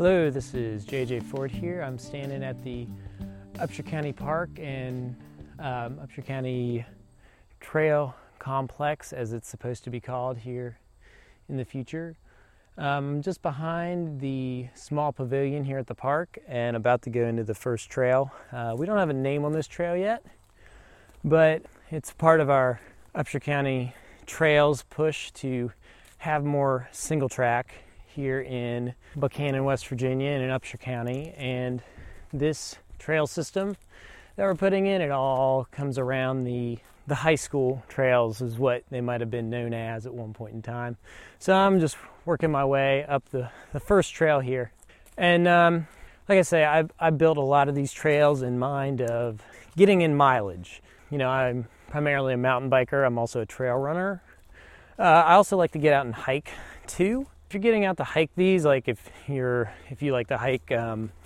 Hello, this is JJ Ford here. I'm standing at the Upshur County Park and Upshur County Trail Complex, as it's supposed to be called here in the future. Just behind the small pavilion here at the park and about to go into the first trail. We don't have a name on this trail yet, but it's part of our Upshur County Trails push to have more single track here in Buchanan, West Virginia, and in Upshur County. And this trail system that we're putting in, it all comes around the high school trails, is what they might have been known as at one point in time. So I'm just working my way up the first trail here. And like I say, I built a lot of these trails in mind of getting in mileage. You know, I'm primarily a mountain biker. I'm also a trail runner. I also like to get out and hike too. If you're getting out to hike these, like if you like to hike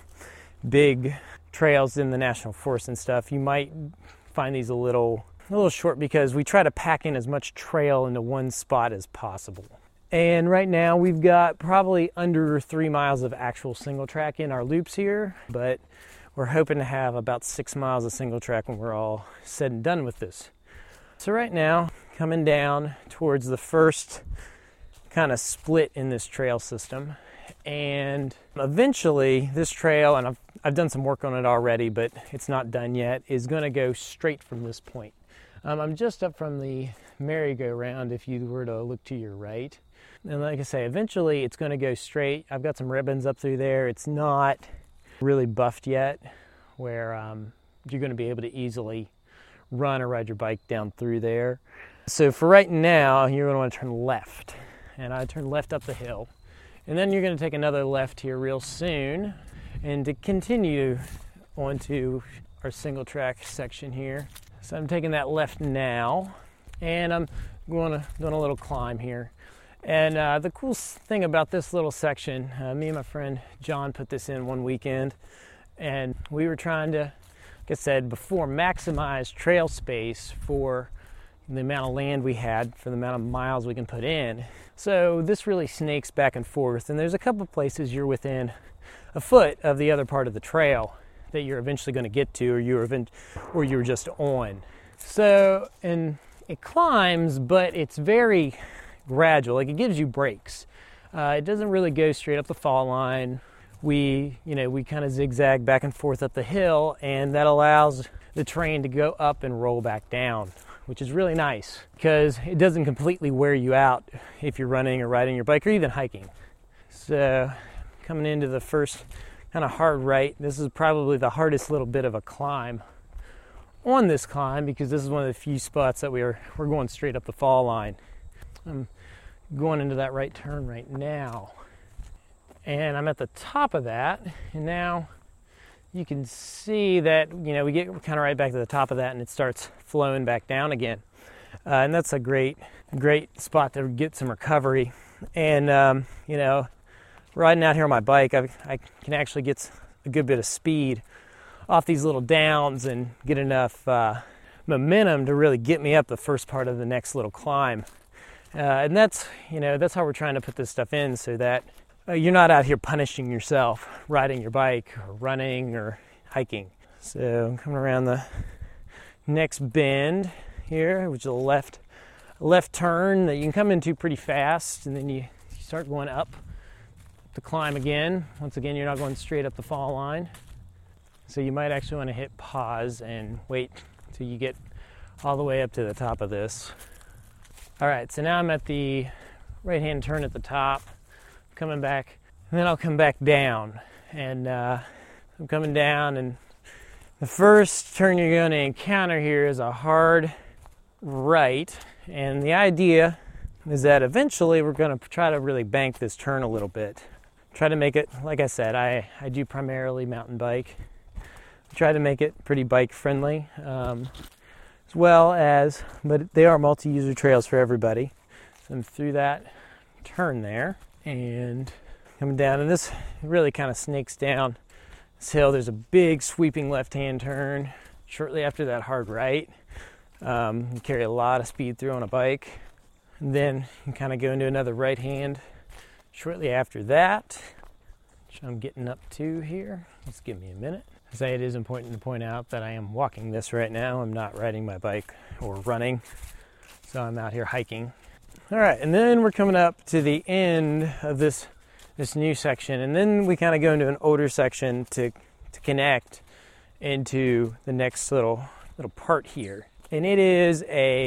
big trails in the national forest and stuff, you might find these a little short, because we try to pack in as much trail into one spot as possible. And right now we've got probably under 3 miles of actual single track in our loops here, but we're hoping to have about 6 miles of single track when we're all said and done with this. So right now, coming down towards the first kind of split in this trail system, and eventually this trail, and I've done some work on it already, but it's not done yet, is going to go straight from this point. I'm just up from the merry-go-round if you were to look to your right, and like I say, eventually it's going to go straight. I've got some ribbons up through there. It's not really buffed yet where you're going to be able to easily run or ride your bike down through there. So for right now, you're going to want to turn left. And I turn left up the hill. And then you're going to take another left here real soon, and to continue onto our single track section here. So I'm taking that left now, and I'm doing a little climb here. And the cool thing about this little section, me and my friend John put this in one weekend, and we were trying to, like I said before, maximize trail space for the amount of land we had, for the amount of miles we can put in. So this really snakes back and forth, and there's a couple of places you're within a foot of the other part of the trail that you're eventually going to get to, or you're just on. So, and it climbs, but it's very gradual. Like, it gives you breaks. It doesn't really go straight up the fall line. We kind of zigzag back and forth up the hill, and that allows the terrain to go up and roll back down, which is really nice because it doesn't completely wear you out if you're running or riding your bike or even hiking. So coming into the first kind of hard right, this is probably the hardest little bit of a climb on this climb, because this is one of the few spots that we're going straight up the fall line. I'm going into that right turn right now, and I'm at the top of that, and now you can see that, we get kind of right back to the top of that, and it starts flowing back down again. And that's a great spot to get some recovery. And, riding out here on my bike, I can actually get a good bit of speed off these little downs and get enough momentum to really get me up the first part of the next little climb. And that's how we're trying to put this stuff in, so that you're not out here punishing yourself riding your bike or running or hiking. So I'm coming around the next bend here, which is a left turn that you can come into pretty fast, and then you start going up the climb again. Once again, you're not going straight up the fall line. So you might actually want to hit pause and wait till you get all the way up to the top of this. All right, so now I'm at the right-hand turn at the top, coming back, and then I'll come back down. And I'm coming down, and the first turn you're going to encounter here is a hard right. And the idea is that eventually we're going to try to really bank this turn a little bit. Try to make it, like I said, I do primarily mountain bike. Try to make it pretty bike friendly, as well as, but they are multi-user trails for everybody. So I'm through that turn there and coming down, and this really kind of snakes down this hill. There's a big sweeping left-hand turn shortly after that hard right. You carry a lot of speed through on a bike. And then you kind of go into another right hand shortly after that. which I'm getting up to here. Just give me a minute. Say it is important to point out that I am walking this right now. I'm not riding my bike or running, so I'm out here hiking. All right, and then we're coming up to the end of this new section, and then we kind of go into an older section to connect into the next little part here. And it is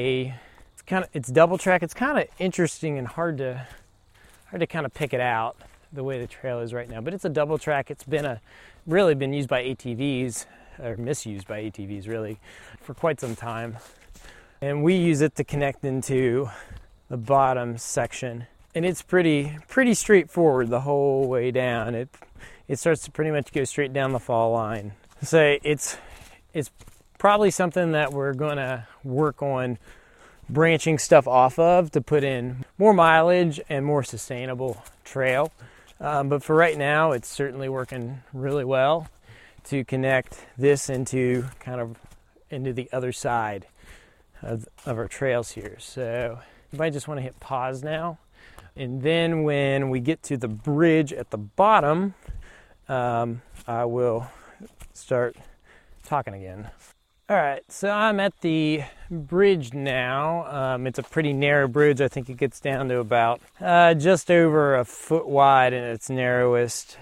it's double track. It's kind of interesting and hard to kind of pick it out the way the trail is right now. But it's a double track. It's really been used by ATVs, or misused by ATVs really, for quite some time. And we use it to connect into the bottom section. And it's pretty straightforward the whole way down. It starts to pretty much go straight down the fall line. So it's probably something that we're gonna work on branching stuff off of to put in more mileage and more sustainable trail. But for right now, it's certainly working really well to connect this into the other side of our trails here. So you might just want to hit pause now. And then when we get to the bridge at the bottom, I will start talking again. All right, so I'm at the bridge now. It's a pretty narrow bridge. I think it gets down to about just over a foot wide in its narrowest.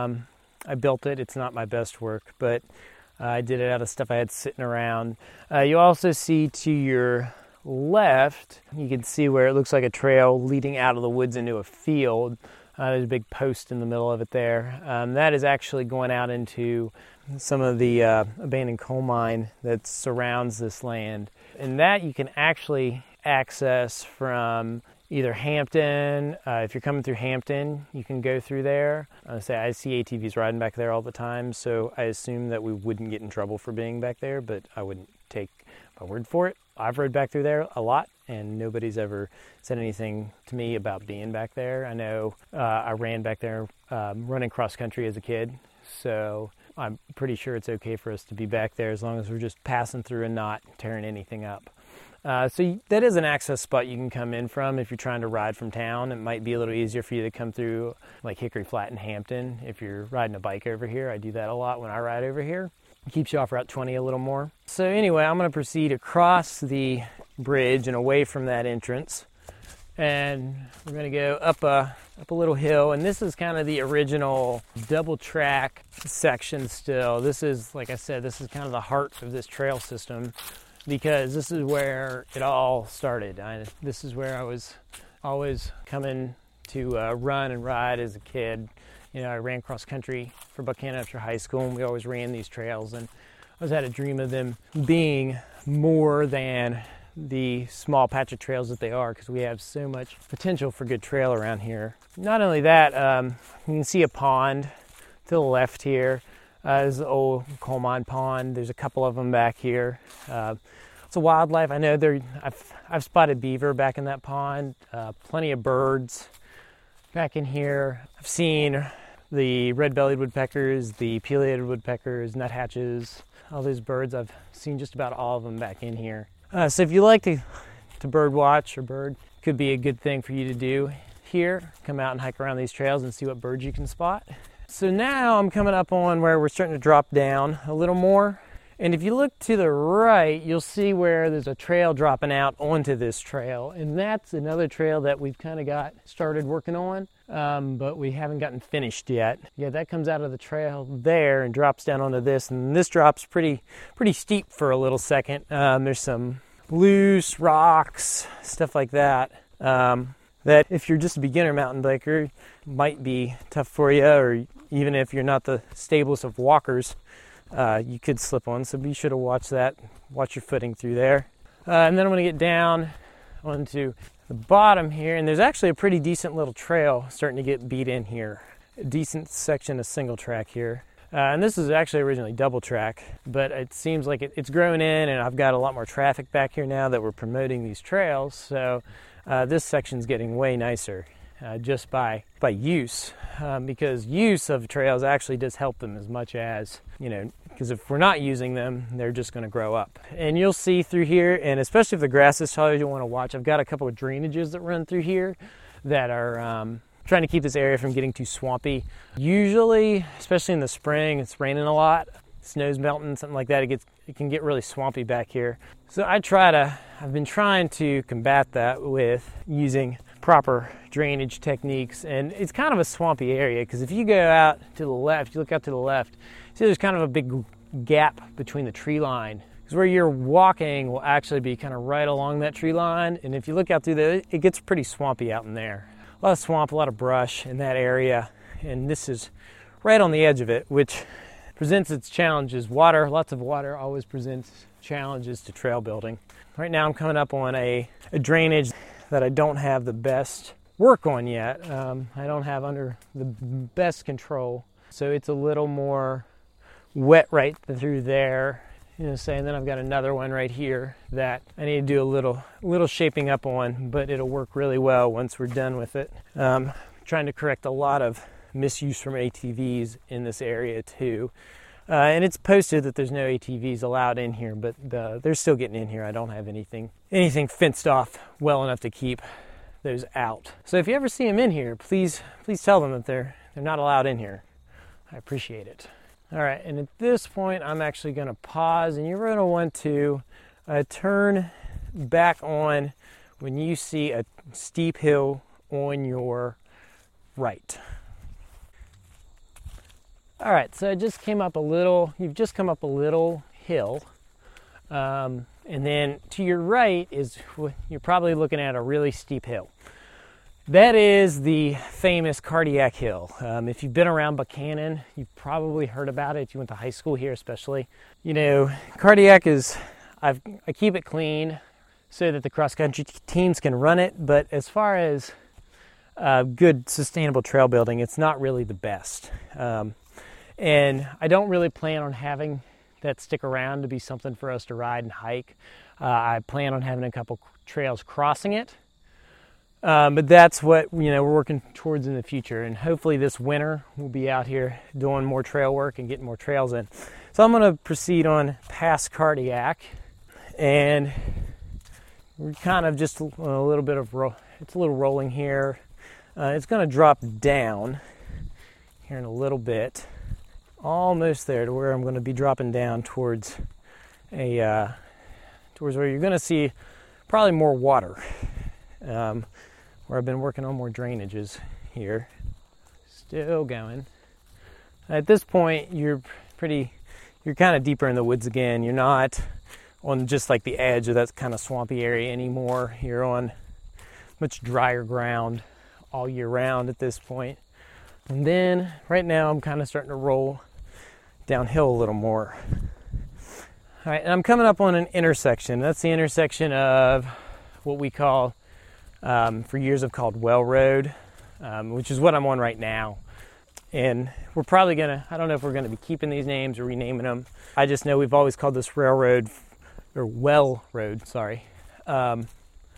I built it. It's not my best work, but I did it out of stuff I had sitting around. You also see to your left, you can see where it looks like a trail leading out of the woods into a field. There's a big post in the middle of it there. That is actually going out into some of the abandoned coal mine that surrounds this land. And that you can actually access from either Hampton. If you're coming through Hampton, you can go through there. I see ATVs riding back there all the time, so I assume that we wouldn't get in trouble for being back there, but I wouldn't take my word for it. I've rode back through there a lot, and nobody's ever said anything to me about being back there. I know I ran back there running cross country as a kid, so I'm pretty sure it's okay for us to be back there as long as we're just passing through and not tearing anything up. So that is an access spot you can come in from if you're trying to ride from town. It might be a little easier for you to come through like Hickory Flat and Hampton if you're riding a bike over here. I do that a lot when I ride over here. It keeps you off Route 20 a little more. So anyway, I'm going to proceed across the bridge and away from that entrance. And we're going to go up a little hill, and this is kind of the original double track section still. This is, like I said, this is kind of the heart of this trail system because this is where it all started. This is where I was always coming to run and ride as a kid. You know, I ran cross country for Buchanan after high school, and we always ran these trails, and I always had a dream of them being more than the small patch of trails that they are, because we have so much potential for good trail around here. Not only that, you can see a pond to the left here. There's the old coal mine pond. There's a couple of them back here. It's a wildlife. I know I've spotted beaver back in that pond. Plenty of birds back in here. I've seen the red-bellied woodpeckers, the pileated woodpeckers, nuthatches, all those birds. I've seen just about all of them back in here. So if you like to bird watch or bird, could be a good thing for you to do here. Come out and hike around these trails and see what birds you can spot. So now I'm coming up on where we're starting to drop down a little more. And if you look to the right, you'll see where there's a trail dropping out onto this trail. And that's another trail that we've kind of got started working on, but we haven't gotten finished yet. Yeah, that comes out of the trail there and drops down onto this. And this drops pretty steep for a little second. There's some loose rocks, stuff like that, that if you're just a beginner mountain biker might be tough for you, or even if you're not the stablest of walkers, you could slip on, so be sure to watch your footing through there. And then I'm going to get down onto the bottom here, and there's actually a pretty decent little trail starting to get beat in here. A decent section of single track here. And this is actually originally double track, but it seems like it's grown in, and I've got a lot more traffic back here now that we're promoting these trails, so this section's getting way nicer. Just by use, because use of trails actually does help them as much as, because if we're not using them, they're just going to grow up. And you'll see through here, and especially if the grass is tall, you'll want to watch. I've got a couple of drainages that run through here that are trying to keep this area from getting too swampy. Usually, especially in the spring, it's raining a lot, snow's melting, something like that, it can get really swampy back here. So I've been trying to combat that with using proper drainage techniques, and it's kind of a swampy area because if you go out to the left, you look out to the left, see there's kind of a big gap between the tree line, because where you're walking will actually be kind of right along that tree line, and if you look out through there, it gets pretty swampy out in there. A lot of swamp, a lot of brush in that area, and this is right on the edge of it, which presents its challenges. Water, lots of water always presents challenges to trail building. Right now I'm coming up on a drainage that I don't have the best work on yet. I don't have under the best control, so it's a little more wet right through there. And then I've got another one right here that I need to do a little shaping up on, but it'll work really well once we're done with it. Trying to correct a lot of misuse from ATVs in this area too. And it's posted that there's no ATVs allowed in here, but they're still getting in here. I don't have anything fenced off well enough to keep those out. So if you ever see them in here, please tell them that they're not allowed in here. I appreciate it. All right, and at this point, I'm actually going to pause, and you're going to want to turn back on when you see a steep hill on your right. All right, so you've just come up a little hill, and then to your right you're probably looking at a really steep hill. That is the famous Cardiac Hill. If you've been around Buchanan, you've probably heard about it. If you went to high school here especially. Cardiac I keep it clean so that the cross-country teams can run it, but as far as good sustainable trail building, it's not really the best. And I don't really plan on having that stick around to be something for us to ride and hike. I plan on having a couple trails crossing it. But that's what we're working towards in the future, and hopefully this winter we'll be out here doing more trail work and getting more trails in. So I'm going to proceed on past Cardiac, and we're kind of just a little bit of it's a little rolling here. It's going to drop down here in a little bit, almost there to where I'm going to be dropping down towards where you're going to see probably more water. Where I've been working on more drainages here. Still going. At this point, you're kind of deeper in the woods again. You're not on just like the edge of that kind of swampy area anymore. You're on much drier ground all year round at this point. And then right now I'm kind of starting to roll downhill a little more. All right, and I'm coming up on an intersection. That's the intersection of what we call for years I've called Well Road, which is what I'm on right now. And we're probably I don't know if we're gonna be keeping these names or renaming them. I just know we've always called this railroad, or Well Road, sorry. From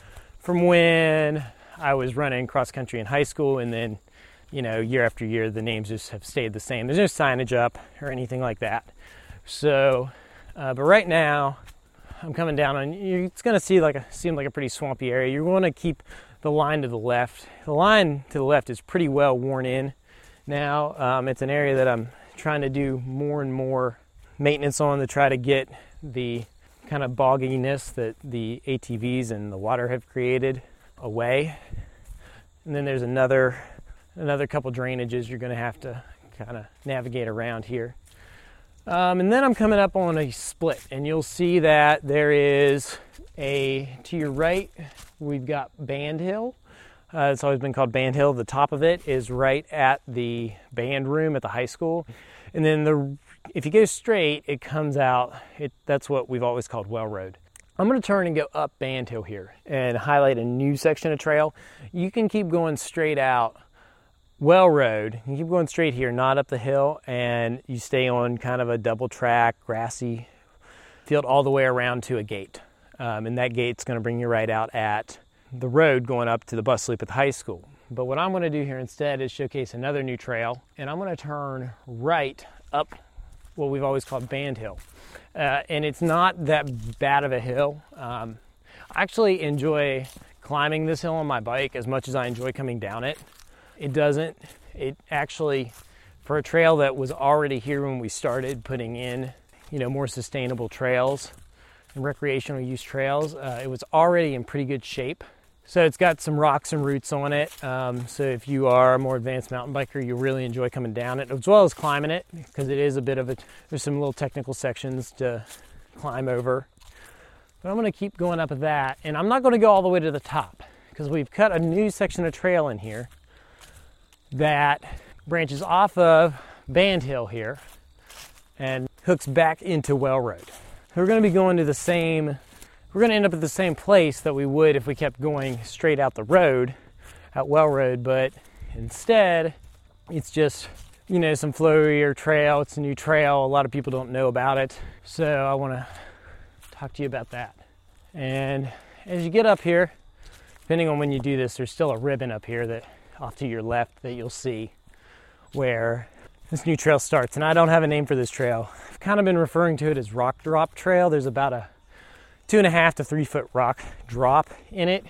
when I was running cross country in high school, and then, year after year, the names just have stayed the same. There's no signage up or anything like that. So, but right now, I'm coming down on, it's going to seem like a pretty swampy area. You're going to keep the line to the left. The line to the left is pretty well worn in now. It's an area that I'm trying to do more and more maintenance on to try to get the kind of bogginess that the ATVs and the water have created away. And then there's another couple drainages you're going to have to kind of navigate around here. And then I'm coming up on a split, and you'll see that there is to your right, we've got Band Hill. It's always been called Band Hill. The top of it is right at the band room at the high school. And then if you go straight, it comes out, that's what we've always called Well Road. I'm going to turn and go up Band Hill here and highlight a new section of trail. You can keep going straight out Well Road. You keep going straight here, not up the hill, and you stay on kind of a double track, grassy field all the way around to a gate. And that gate's going to bring you right out at the road going up to the bus loop at the high school. But what I'm going to do here instead is showcase another new trail, and I'm going to turn right up what we've always called Band Hill. And it's not that bad of a hill. I actually enjoy climbing this hill on my bike as much as I enjoy coming down it. it doesn't. It actually, for a trail that was already here when we started putting in, more sustainable trails and recreational use trails, it was already in pretty good shape. So it's got some rocks and roots on it. So if you are a more advanced mountain biker, you'll really enjoy coming down it, as well as climbing it, because it is a bit of there's some little technical sections to climb over. But I'm gonna keep going up that, and I'm not gonna go all the way to the top, because we've cut a new section of trail in here that branches off of Band Hill here and hooks back into Well Road. We're gonna be going to we're going to end up at the same place that we would if we kept going straight out the road, out Well Road, but instead it's just, some flowier trail. It's a new trail. A lot of people don't know about it. So I want to talk to you about that. And as you get up here, depending on when you do this, there's still a ribbon up here that off to your left that you'll see where this new trail starts. And I don't have a name for this trail. I've kind of been referring to it as Rock Drop Trail. There's about a 2.5 to 3 foot rock drop in it.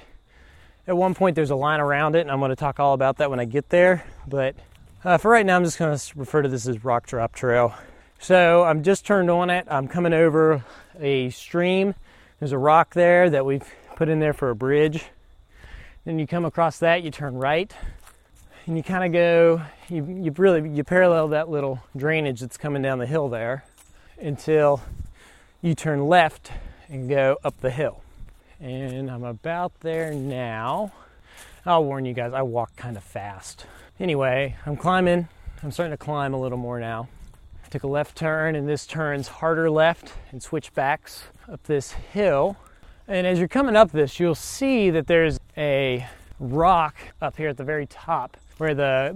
At one point there's a line around it, and I'm going to talk all about that when I get there, but for right now I'm just going to refer to this as Rock Drop Trail. So I'm just turned on it. I'm coming over a stream. There's a rock there that we've put in there for a bridge. Then you come across that, you turn right, and you kind of go, you parallel that little drainage that's coming down the hill there until you turn left and go up the hill. And I'm about there now. I'll warn you guys, I walk kind of fast. Anyway, I'm starting to climb a little more now. I took a left turn, and this turns harder left and switchbacks up this hill. And as you're coming up this, you'll see that there's a rock up here at the very top where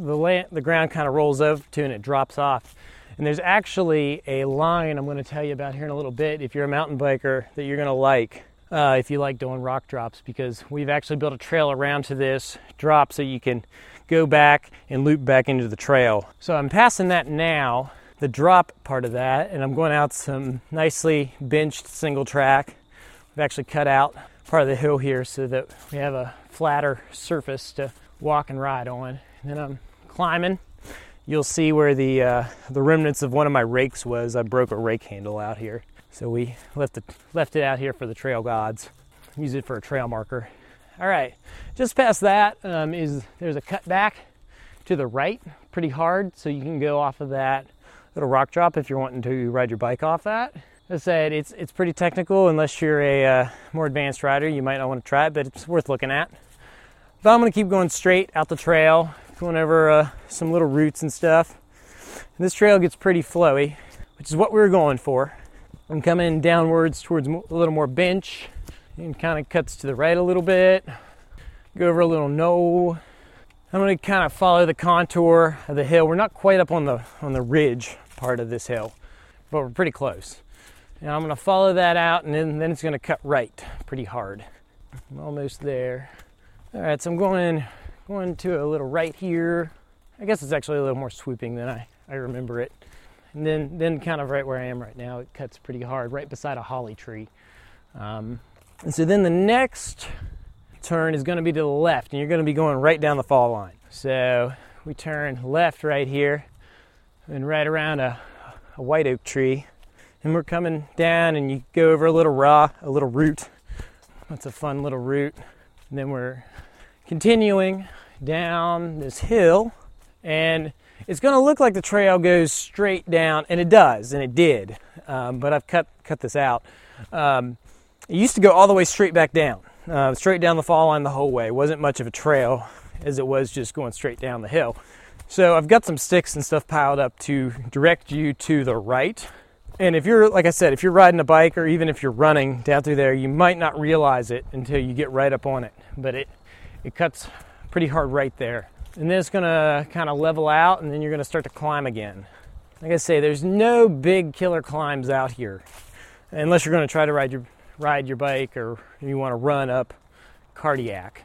the ground kind of rolls over to and it drops off. And there's actually a line I'm going to tell you about here in a little bit if you're a mountain biker that you're going to like if you like doing rock drops, because we've actually built a trail around to this drop so you can go back and loop back into the trail. So I'm passing that now, the drop part of that, and I'm going out some nicely benched single track. We've actually cut out part of the hill here so that we have a flatter surface to walk and ride on. And then I'm climbing. You'll see where the remnants of one of my rakes was. I broke a rake handle out here. So we left it out here for the trail gods. Use it for a trail marker. All right, just past that there's a cut back to the right, pretty hard, so you can go off of that little rock drop if you're wanting to ride your bike off that. As I said, it's pretty technical. Unless you're a more advanced rider, you might not want to try it, but it's worth looking at. But I'm going to keep going straight out the trail, going over some little roots and stuff. And this trail gets pretty flowy, which is what we were going for. I'm coming downwards towards a little more bench, and kind of cuts to the right a little bit. Go over a little knoll. I'm going to kind of follow the contour of the hill. We're not quite up on the ridge part of this hill, but we're pretty close. And I'm going to follow that out, and then it's going to cut right pretty hard. I'm almost there. All right, so I'm going to a little right here. I guess it's actually a little more swooping than I remember it. And then kind of right where I am right now, it cuts pretty hard, right beside a holly tree. And so then the next turn is going to be to the left, and you're going to be going right down the fall line. So we turn left right here, and right around a white oak tree. And we're coming down, and you go over a little root. That's a fun little root. And then we're continuing down this hill, and it's going to look like the trail goes straight down, and it does, and it did. But I've cut this out. It used to go all the way straight back down, straight down the fall line the whole way. It wasn't much of a trail as it was just going straight down the hill. So I've got some sticks and stuff piled up to direct you to the right. And if you're, like I said, if you're riding a bike or even if you're running down through there, you might not realize it until you get right up on it. But it cuts pretty hard right there. And then it's going to kind of level out, and then you're going to start to climb again. Like I say, there's no big killer climbs out here, unless you're going to try to ride your bike or you want to run up Cardiac.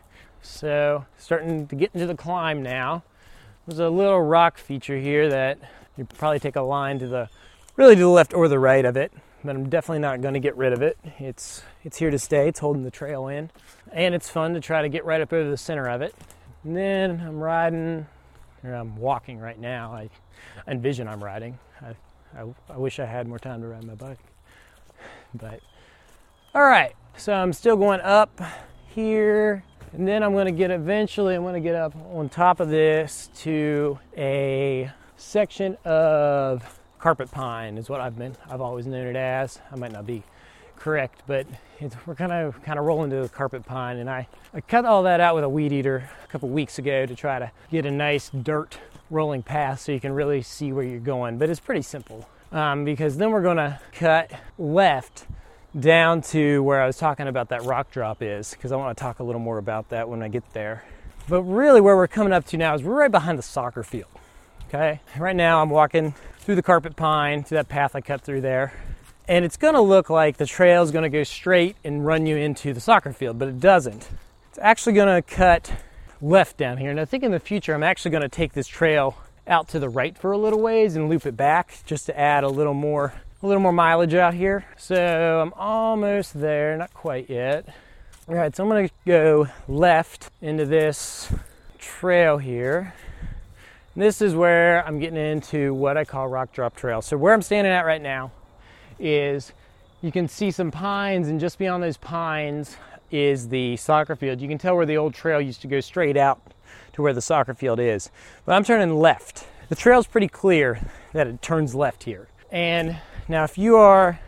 So starting to get into the climb now. There's a little rock feature here that you probably take a line to the left or the right of it, but I'm definitely not going to get rid of it. It's here to stay. It's holding the trail in, and it's fun to try to get right up over the center of it. And then I'm riding or I'm walking right now. I envision I'm riding. I wish I had more time to ride my bike. But, all right, so I'm still going up here, and then I'm going to get up on top of this to a section of carpet pine is what I've always known it as. I might not be correct, but we're kind of rolling to the carpet pine, and I cut all that out with a weed eater a couple weeks ago to try to get a nice dirt rolling path so you can really see where you're going. But it's pretty simple because then we're going to cut left down to where I was talking about that rock drop is, because I want to talk a little more about that when I get there. But really where we're coming up to now is we're right behind the soccer field. Okay, right now I'm walking through the carpet pine to that path I cut through there, and it's going to look like the trail is going to go straight and run you into the soccer field, but it doesn't. It's actually going to cut left down here, and I think in the future I'm actually going to take this trail out to the right for a little ways and loop it back just to add a little more mileage out here. So I'm almost there, not quite yet. All right, so I'm going to go left into this trail here. This is where I'm getting into what I call rock drop trail. So where I'm standing at right now is you can see some pines, and just beyond those pines is the soccer field. You can tell where the old trail used to go straight out to where the soccer field is. But I'm turning left. The trail's pretty clear that it turns left here. And now if you are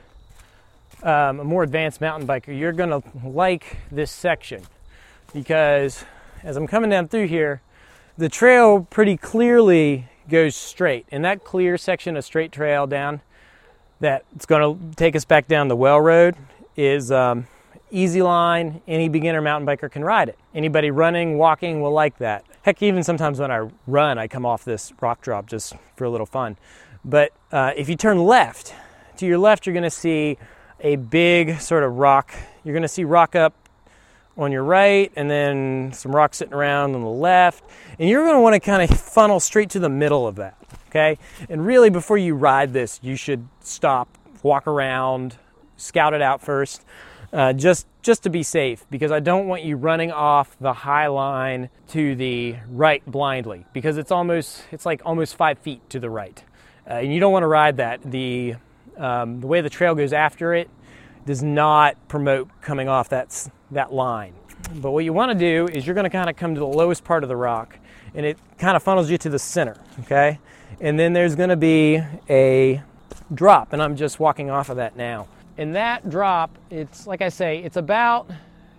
a more advanced mountain biker, you're gonna like this section, because as I'm coming down through here, the trail pretty clearly goes straight, and that clear section of straight trail down that it's going to take us back down the Well Road is easy line. Any beginner mountain biker can ride it. Anybody running, walking will like that. Heck, even sometimes when I run, I come off this rock drop just for a little fun. But if you turn left, to your left, you're going to see a big sort of rock. You're going to see rock up on your right, and then some rocks sitting around on the left, and you're going to want to kind of funnel straight to the middle of that, okay? And really, before you ride this, you should stop, walk around, scout it out first, just to be safe, because I don't want you running off the high line to the right blindly, because it's like almost 5 feet to the right, and you don't want to ride that. The way the trail goes after it does not promote coming off that line. But what you want to do is you're going to kind of come to the lowest part of the rock, and it kind of funnels you to the center, okay? And then there's going to be a drop, and I'm just walking off of that now. And that drop, it's like I say, it's about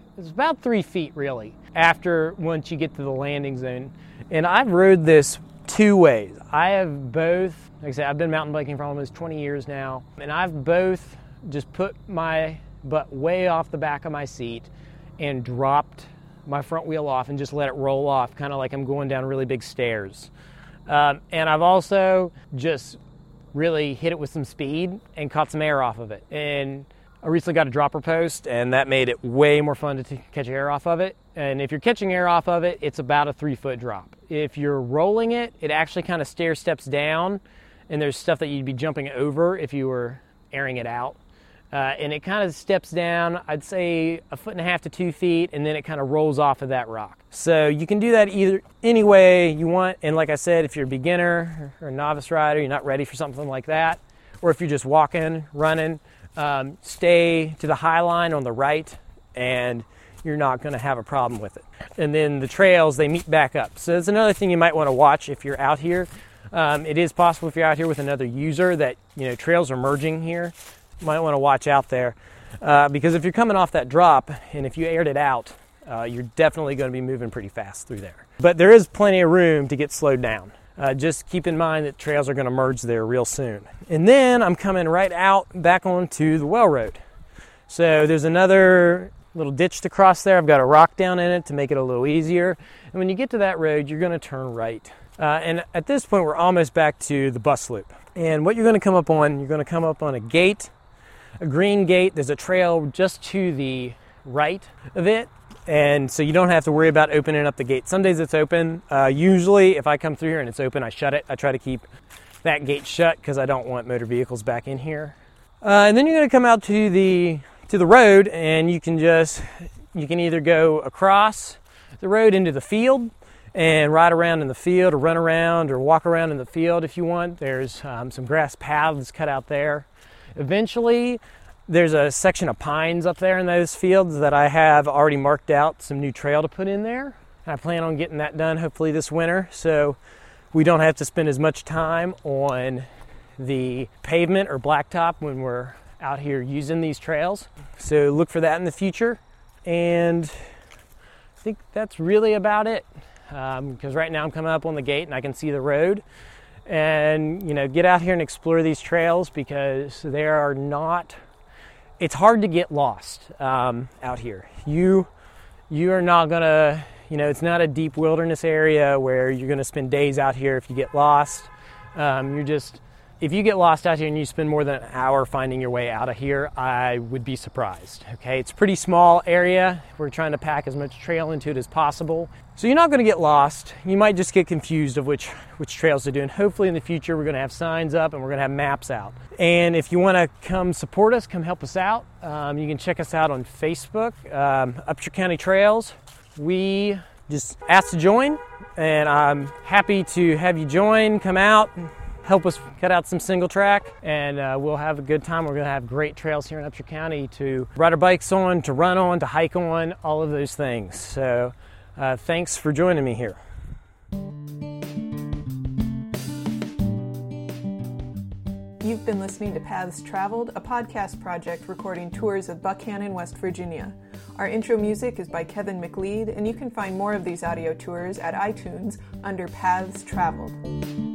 3 feet really once you get to the landing zone. And I've rode this two ways. I have both, like I said, I've been mountain biking for almost 20 years now, and I've both just put my butt way off the back of my seat and dropped my front wheel off and just let it roll off, kind of like I'm going down really big stairs. And I've also just really hit it with some speed and caught some air off of it. And I recently got a dropper post, and that made it way more fun to catch air off of it. And if you're catching air off of it, it's about a 3-foot drop. If you're rolling it, it actually kind of stair steps down, and there's stuff that you'd be jumping over if you were airing it out. And it kind of steps down, I'd say 1.5 to 2 feet, and then it kind of rolls off of that rock. So you can do that either any way you want. And like I said, if you're a beginner or a novice rider, you're not ready for something like that, or if you're just walking, running, stay to the high line on the right, and you're not going to have a problem with it. And then the trails, they meet back up. So that's another thing you might want to watch if you're out here. It is possible if you're out here with another user that, trails are merging here. You might want to watch out there because if you're coming off that drop and if you aired it out, you're definitely going to be moving pretty fast through there. But there is plenty of room to get slowed down. Just keep in mind that trails are going to merge there real soon. And then I'm coming right out back onto the Well Road. So there's another little ditch to cross there. I've got a rock down in it to make it a little easier. And when you get to that road, you're going to turn right. And at this point, we're almost back to the bus loop. And what you're going to come up on, you're going to come up on a gate, a green gate. There's a trail just to the right of it. And so you don't have to worry about opening up the gate. Some days it's open. Usually if I come through here and it's open, I shut it. I try to keep that gate shut because I don't want motor vehicles back in here. And then you're going to come out to the road, and you can either go across the road into the field, and ride around in the field or run around or walk around in the field if you want. There's some grass paths cut out there. Eventually, there's a section of pines up there in those fields that I have already marked out some new trail to put in there. And I plan on getting that done hopefully this winter, so we don't have to spend as much time on the pavement or blacktop when we're out here using these trails. So look for that in the future. And I think that's really about it, because right now I'm coming up on the gate and I can see the road. And get out here and explore these trails, because it's hard to get lost out here. You are not gonna, it's not a deep wilderness area where you're gonna spend days out here if you get lost. If you get lost out here and you spend more than an hour finding your way out of here, I would be surprised, okay? It's a pretty small area. We're trying to pack as much trail into it as possible. So you're not gonna get lost. You might just get confused of which trails to do. And hopefully in the future, we're gonna have signs up and we're gonna have maps out. And if you wanna come support us, come help us out, you can check us out on Facebook, Upshur County Trails. We just asked to join, and I'm happy to have you join, come out, help us cut out some single track, and we'll have a good time. We're gonna have great trails here in Upshur County to ride our bikes on, to run on, to hike on, all of those things. So thanks for joining me here. You've been listening to Paths Traveled, a podcast project recording tours of Buckhannon, West Virginia. Our intro music is by Kevin McLeod, and you can find more of these audio tours at iTunes under Paths Traveled.